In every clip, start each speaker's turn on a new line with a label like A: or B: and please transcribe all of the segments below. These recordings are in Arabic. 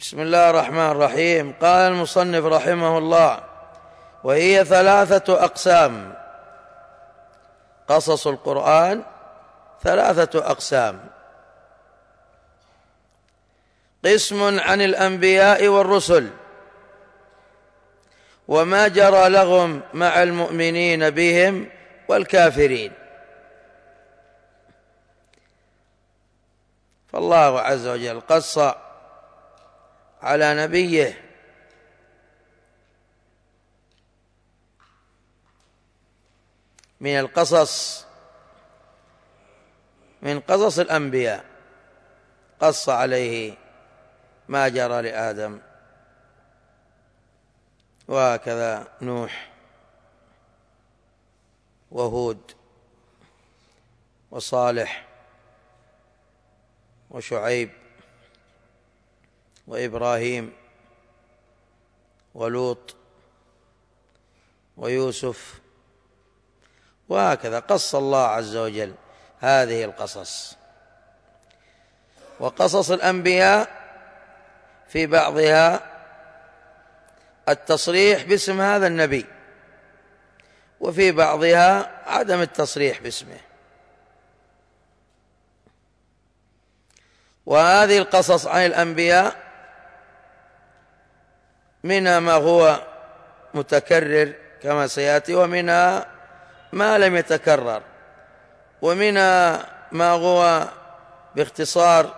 A: بسم الله الرحمن الرحيم. قال المصنف رحمه الله: وهي 3 أقسام. قصص القرآن 3 أقسام: قسم عن الأنبياء والرسل وما جرى لهم مع المؤمنين بهم والكافرين. فالله عز وجل قص على نبيه من القصص، من قصص الأنبياء، قص عليه ما جرى لآدم، وهكذا نوح وهود وصالح وشعيب وإبراهيم ولوط ويوسف، وهكذا قص الله عز وجل هذه القصص. وقصص الأنبياء في بعضها التصريح باسم هذا النبي، وفي بعضها عدم التصريح باسمه. وهذه القصص عن الأنبياء منها ما هو متكرر كما سيأتي، ومنها ما لم يتكرر، ومنها ما هو باختصار،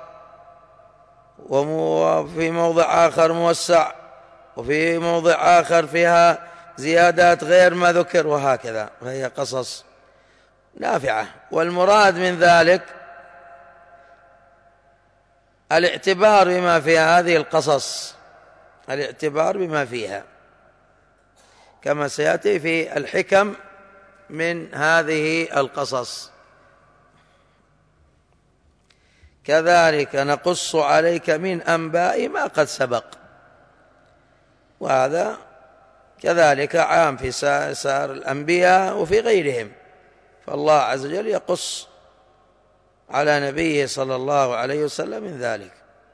A: وفي موضع آخر موسع، وفي موضع آخر فيها زيادات غير ما ذكر، وهكذا. فهي قصص نافعة. والمراد من ذلك الاعتبار بما في هذه القصص، الاعتبار بما فيها، كما سيأتي في الحكم من هذه القصص. كذلك نقص عليك من أنباء ما قد سبق، وهذا كذلك عام في سائر الأنبياء وفي غيرهم. فالله عز وجل يقص على نبيه صلى الله عليه وسلم من ذلك.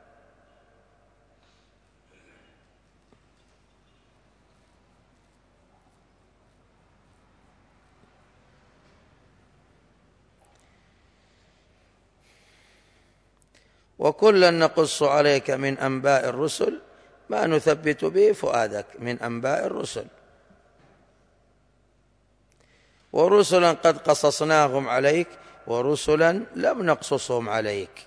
A: وكلا نقص عليك من أنباء الرسل ما نثبت به فؤادك، من أنباء الرسل. ورسلا قد قصصناهم عليك ورسلا لم نقصصهم عليك.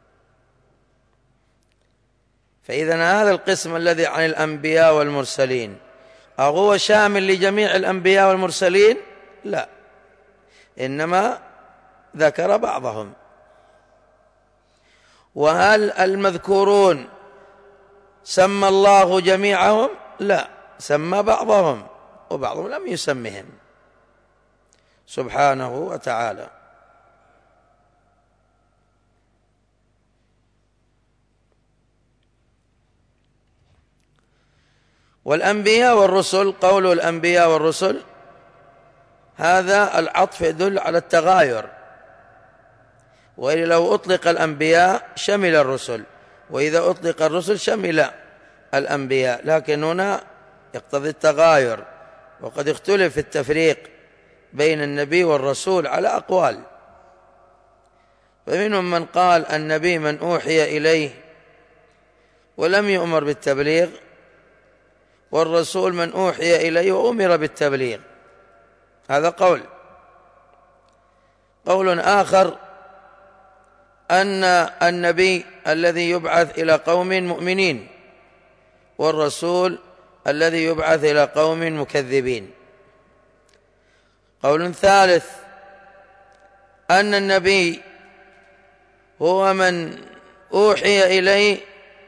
A: فإذن هذا القسم الذي عن الأنبياء والمرسلين أهو شامل لجميع الأنبياء والمرسلين؟ لا، إنما ذكر بعضهم. وهل المذكورون سمى الله جميعهم؟ لا، سمى بعضهم، وبعضهم لم يسمهم سبحانه وتعالى. والأنبياء والرسل، قول الأنبياء والرسل هذا العطف يدل على التغاير، وإذا لو أطلق الأنبياء شمل الرسل، وإذا أطلق الرسل شمل الأنبياء، لكن هنا يقتضي التغاير. وقد اختلف في التفريق بين النبي والرسول على أقوال، فمنهم من قال النبي من أوحي إليه ولم يؤمر بالتبليغ، والرسول من أوحي إليه وأمر بالتبليغ. هذا قول. قول آخر أن النبي الذي يبعث إلى قوم مؤمنين، والرسول الذي يبعث إلى قوم مكذبين. قول ثالث أن النبي هو من أوحي إليه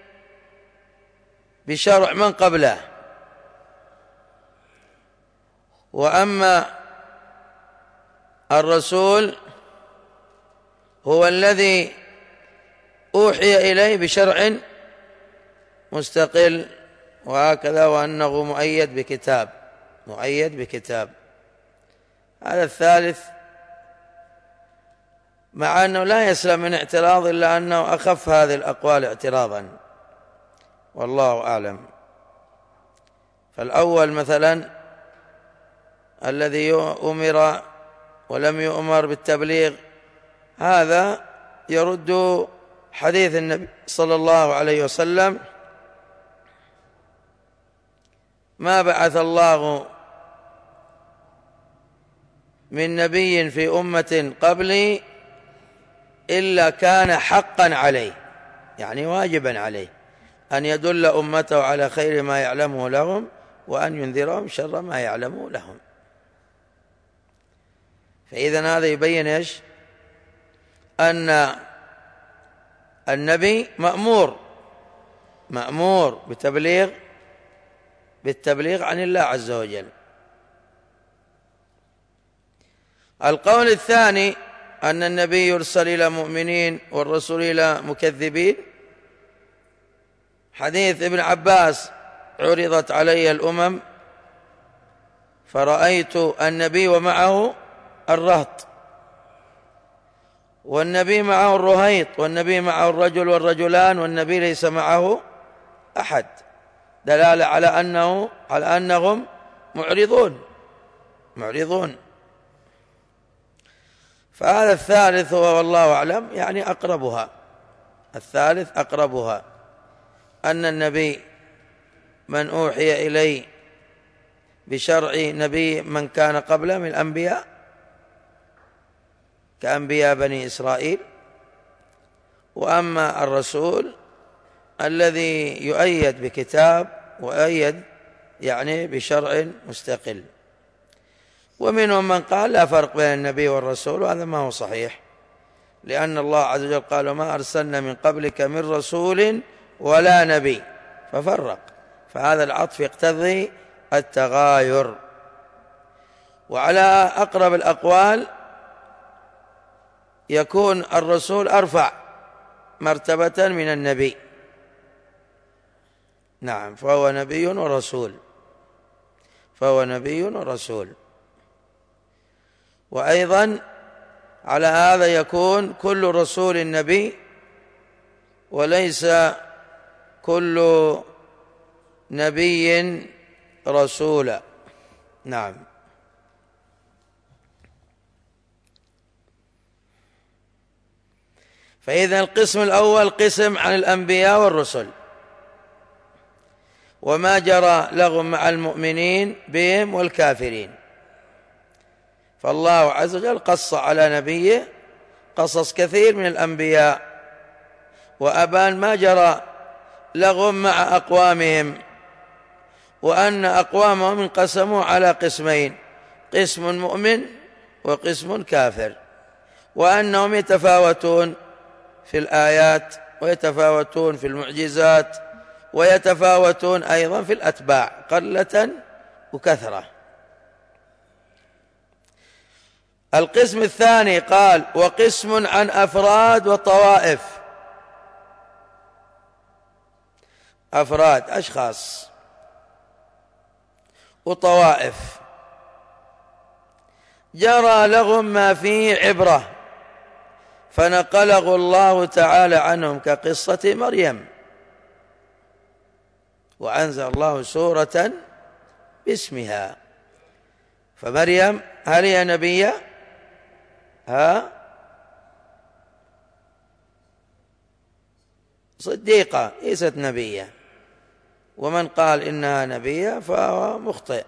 A: بشرع من قبله، وأما الرسول هو الذي أوحي إليه بشرع مستقل، وهكذا، وأنه مؤيد بكتاب. هذا الثالث، مع أنه لا يسلم من اعتراض، إلا أنه أخف هذه الأقوال اعتراضا، والله أعلم. فالأول مثلا الذي أمر ولم يؤمر بالتبليغ، هذا يرد حديث النبي صلى الله عليه وسلم: ما بعث الله من نبي في أمة قبلي إلا كان حقا عليه، يعني واجبا عليه، أن يدل أمته على خير ما يعلمه لهم وأن ينذرهم شر ما يعلمه لهم. فإذن هذا يبين إيش؟ أن النبي مأمور بالتبليغ عن الله عز وجل. القول الثاني أن النبي يرسل إلى مؤمنين والرسول إلى مكذبين. حديث ابن عباس: عرضت علي الأمم فرأيت النبي ومعه الرهط، والنبي معه الرهيط، والنبي معه الرجل والرجلان، والنبي ليس معه أحد، دلالة على أنهم معرضون. فهذا الثالث هو والله أعلم يعني أقربها، الثالث أقربها، أن النبي من أوحي إليه بشرع نبي من كان قبله من الأنبياء كأنبياء بني إسرائيل، وأما الرسول الذي يؤيد بكتاب ويؤيد يعني بشرع مستقل. ومنهم من قال لا فرق بين النبي والرسول، وهذا ما هو صحيح، لأن الله عز وجل قال: ما أرسلنا من قبلك من رسول ولا نبي، ففرق، فهذا العطف يقتضي التغاير. وعلى أقرب الأقوال يكون الرسول أرفع مرتبة من النبي، نعم، فهو نبي ورسول. وأيضا على هذا يكون كل رسول نبي، وليس كل نبي رسولا، نعم. فإذا القسم الأول قسم عن الأنبياء والرسل وما جرى لهم مع المؤمنين بهم والكافرين. فالله عز وجل قص على نبيه قصص كثير من الأنبياء، وأبان ما جرى لهم مع أقوامهم، وأن أقوامهم انقسموا على قسمين: قسم مؤمن وقسم كافر، وأنهم يتفاوتون في الآيات، ويتفاوتون في المعجزات، ويتفاوتون أيضا في الأتباع قلة وكثرة. القسم الثاني قال: وقسم عن أفراد وطوائف، أفراد أشخاص وطوائف جرى لهم ما فيه عبرة فنقله الله تعالى عنهم، كقصة مريم، وأنزل الله سورة باسمها. فمريم هل هي نبية؟ صديقة، ليست نبية، ومن قال إنها نبية فهو مخطئ.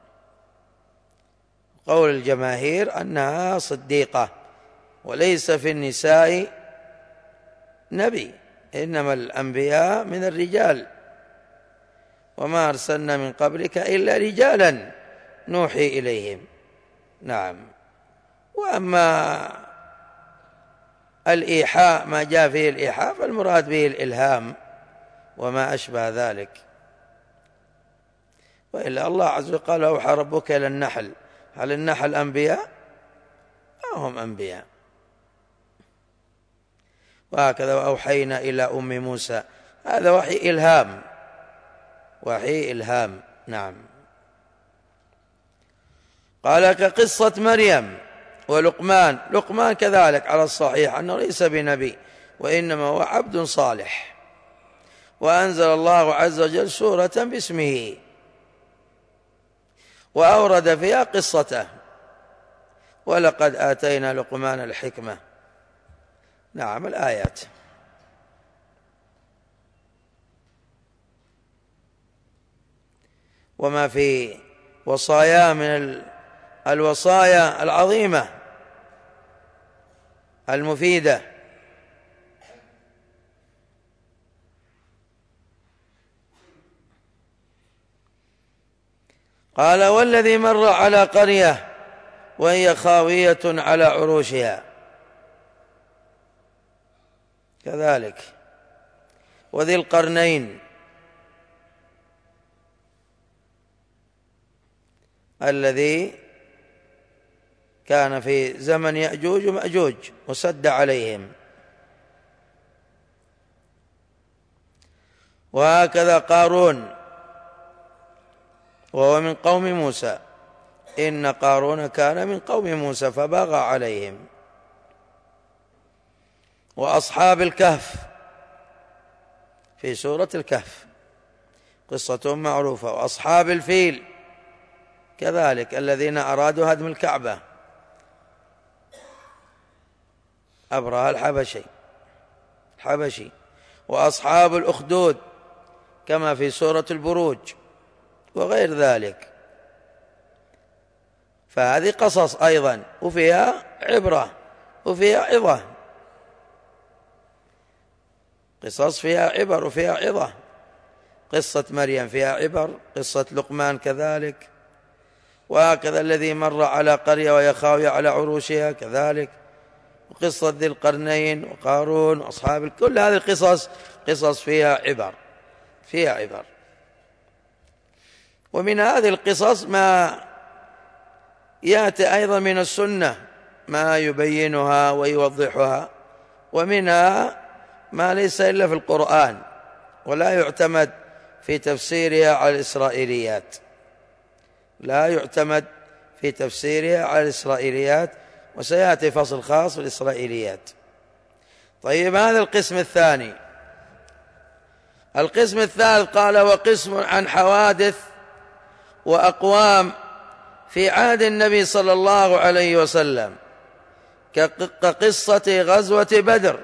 A: قول الجماهير أنها صديقة، وليس في النساء نبي، إنما الأنبياء من الرجال، وما أرسلنا من قبلك إلا رجالا نوحي إليهم، نعم. وأما الإيحاء ما جاء فيه الإيحاء فالمراد به الإلهام وما أشبه ذلك. وإلا الله عز وجل قال: أوحى ربك إلى النحل. هل النحل أنبياء؟ ما هم أنبياء. وهكذا وأوحينا إلى أم موسى، هذا وحي إلهام، نعم. قال: كقصة مريم ولقمان كذلك على الصحيح أنه ليس بنبي، وإنما هو عبد صالح، وأنزل الله عز وجل سورة باسمه وأورد فيها قصته: ولقد آتينا لقمان الحكمة. نعم، الآيات. وما في وصايا من الوصايا العظيمة المفيدة. قال: والذي مر على قرية وهي خاوية على عروشها، كذلك. وذي القرنين الذي كان في زمن يأجوج ومأجوج وسد عليهم. وهكذا قارون وهو من قوم موسى: إن قارون كان من قوم موسى فبغى عليهم. وأصحاب الكهف في سورة الكهف قصة معروفة. وأصحاب الفيل كذلك الذين أرادوا هدم الكعبة، أبرهة الحبشي. وأصحاب الأخدود كما في سورة البروج وغير ذلك. فهذه قصص أيضا وفيها عبرة وفيها عظة، قصص فيها عبر وفيها عظة. قصة مريم فيها عبر، قصة لقمان كذلك. وهكذا الذي مر على قرية وهي خاوية على عروشها كذلك. وقصة ذي القرنين وقارون وأصحاب كل هذه القصص قصص فيها عبر. ومن هذه القصص ما يأتي أيضا من السنة ما يبينها ويوضحها، ومنها ما ليس إلا في القرآن ولا يعتمد في تفسيرها على الإسرائيليات، وسيأتي فصل خاص بالإسرائيليات. طيب، هذا القسم الثاني. القسم الثالث قال: وقسم عن حوادث وأقوام في عهد النبي صلى الله عليه وسلم كقصة غزوة بدر،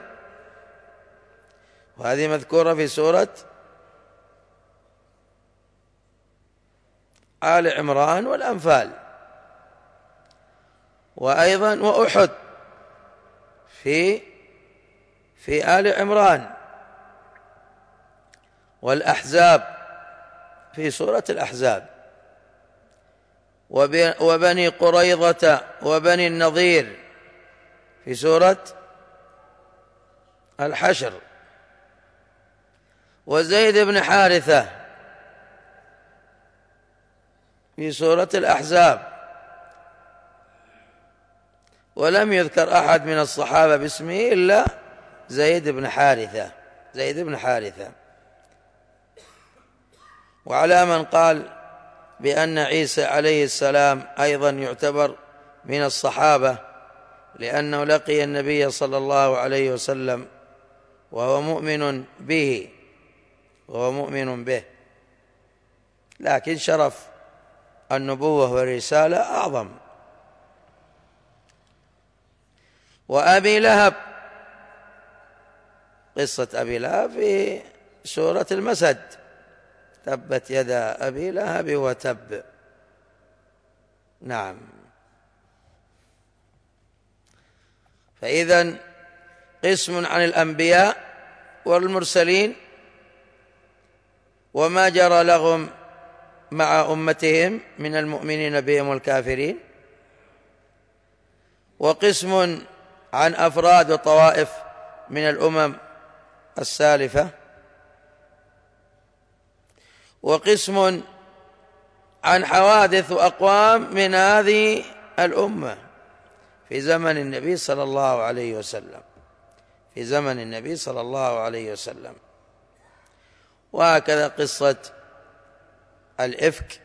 A: وهذه مذكورة في سورة آل عمران والأنفال. وأيضا وأحد في آل عمران، والأحزاب في سورة الأحزاب، وبني قريظة وبني النضير في سورة الحشر، وزيد بن حارثة في سورة الأحزاب. ولم يذكر أحد من الصحابة باسمه إلا زيد بن حارثة. وعلى من قال بأن عيسى عليه السلام أيضا يعتبر من الصحابة، لأنه لقي النبي صلى الله عليه وسلم وهو مؤمن به، لكن شرف النبوة والرسالة أعظم. وأبي لهب، قصة أبي لهب في سورة المسد: تبت يدا أبي لهب وتب. نعم. فإذن قسم عن الأنبياء والمرسلين وما جرى لهم مع أمتهم من المؤمنين بهم والكافرين، وقسم عن أفراد وطوائف من الأمم السالفة، وقسم عن حوادث وأقوام من هذه الأمة في زمن النبي صلى الله عليه وسلم. وهكذا قصة الإفك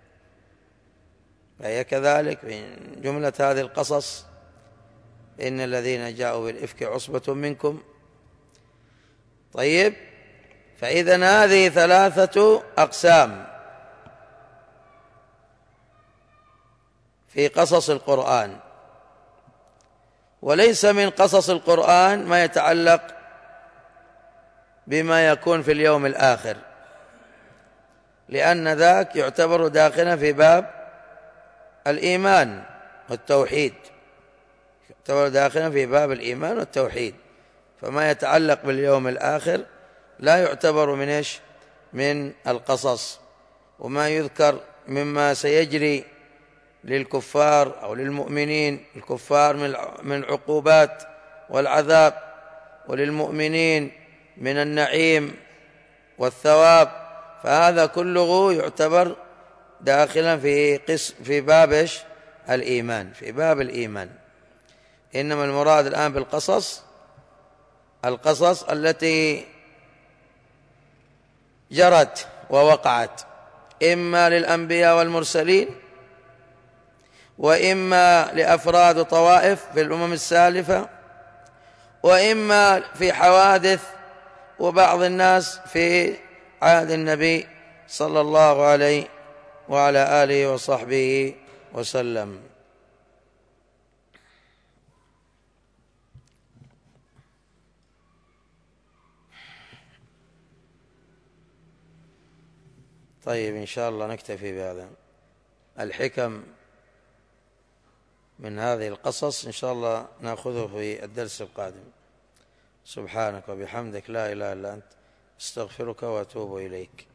A: فهي كذلك من جملة هذه القصص: إن الذين جاءوا بالإفك عصبة منكم. طيب، فإذن هذه 3 أقسام في قصص القرآن. وليس من قصص القرآن ما يتعلق بما يكون في اليوم الآخر، لأن ذاك يعتبر داخلا في باب الإيمان والتوحيد، يعتبر داخلا في باب الإيمان والتوحيد، فما يتعلق باليوم الآخر لا يعتبر من إيش؟ من القصص. وما يذكر مما سيجري للكفار أو للمؤمنين، الكفار من العقوبات والعذاب، وللمؤمنين من النعيم والثواب، فهذا كله يعتبر داخلا في باب الإيمان، في باب الإيمان. إنما المراد الآن بالقصص القصص التي جرت ووقعت، إما للأنبياء والمرسلين، وإما لأفراد وطوائف في الأمم السالفة، وإما في حوادث وبعض الناس في عهد النبي صلى الله عليه وعلى آله وصحبه وسلم. طيب، إن شاء الله نكتفي بهذا. الحكم من هذه القصص إن شاء الله نأخذه في الدرس القادم. سبحانك وبحمدك، لا إله إلا أنت، استغفرك وأتوب إليك.